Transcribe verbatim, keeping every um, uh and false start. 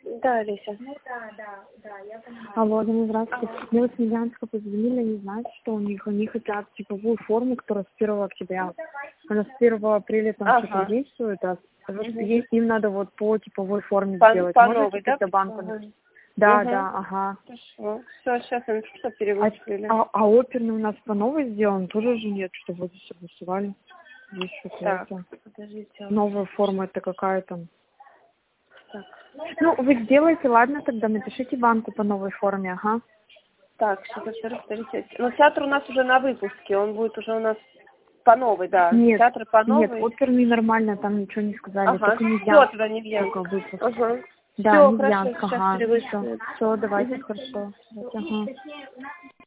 Да, Леся. Алло, да, здравствуйте. Мне вот с Медянска позвонили, они знают, что у них, они хотят типовую форму, которая с первого октября. Она с первого апреля там Ага. что-то действует, а вот ей- им надо вот по типовой форме По, сделать. по Можете новой, да? тогда банку? Ага. Да, Угу. да, ага. Хорошо. Все, сейчас я напишу, что А, перевыпустили. а, а оперный у нас по новой сделан, тоже же нет, что вот согласовали. Здесь что-то Так, это. подождите. Новая форма это какая там? Так. Ну, вы сделайте, ладно, тогда напишите банку по новой форме, ага. Так, сейчас, во-вторых, подождите. Но театр у нас уже на выпуске, он будет уже у нас по новой, да. Нет, Театр по новой. нет, оперный нормально, там ничего не сказали, Ага, только не все, тогда не только Невьянск. выпуск. Ага. Да, Все, не хорошо, Янка, сейчас ага, перевыпустили. все, все, давайте, хорошо. Давайте, ага.